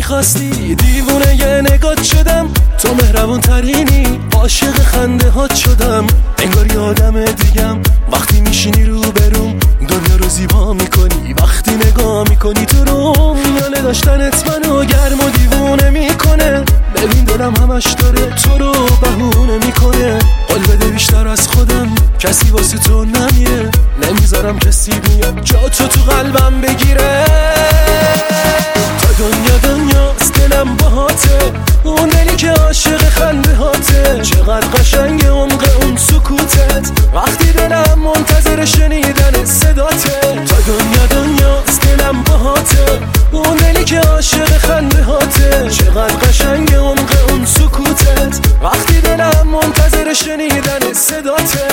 میخواستی دیوونه یه نگات شدم، تو مهربون ترینی، عاشق خنده هات شدم، انگار یه آدم دیگم. وقتی میشینی رو بروم دنیا رو زیبا میکنی، وقتی نگاه میکنی تو روم یاله داشتنت منو گرم و دیوونه میکنه. ببین دلم همش داره تو رو بهونه میکنه. قول بده بیشتر از خودم کسی واسه تو نمیه، نمیذارم کسی بیاد جا تو قلبم بگیره. تا دنیاست دلم باهاته، اون دلی که عاشق خنده هاته. چقدر قشنگ عمق اون سکوتت، وقتی دلم منتظر شنیدن صداته. تا دنیاست دلم باهاته، اون دلی که عاشق خنده هاته. چقدر قشنگ عمق اون سکوتت، وقتی دلم منتظر شنیدن صداته.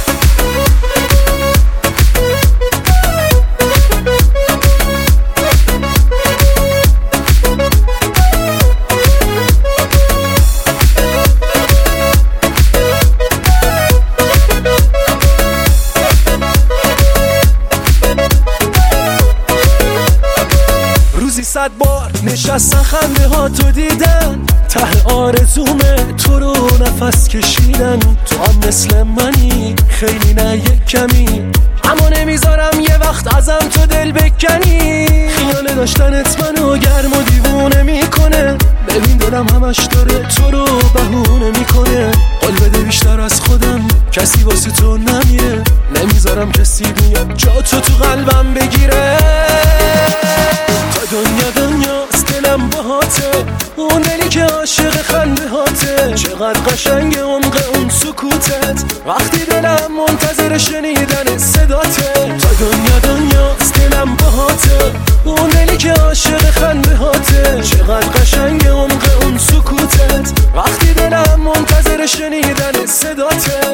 روزی 100 بار نشستن خنده ها تو دیدن، ته آرزومه تو رو نفس کشیدن. تو هم مثل منی خیلی نه یک کمی، اما نمیذارم یه وقت ازم تو دل بکنی. خیال داشتنت منو گرم و دیوونه میکنه. ببین دلم همش داره تو رو بهونه میکنه. قول بده بیشتر از خودم کسی واسه تو نمیه، نمیذارم کسی بیاد جا تو قلبم بگیره. تا دنیاست دلم باهاته، اون دلی که عاشق خنده هاته. چقدر قشنگ عمق اون سکوتت، وقتی دلم منتظر شنیدن صداته. تا دنیاست دلم باهاته، اون دلی که عاشق خنده هاته. چقدر قشنگ عمق اون سکوتت، وقتی دلم منتظر شنیدن صداته.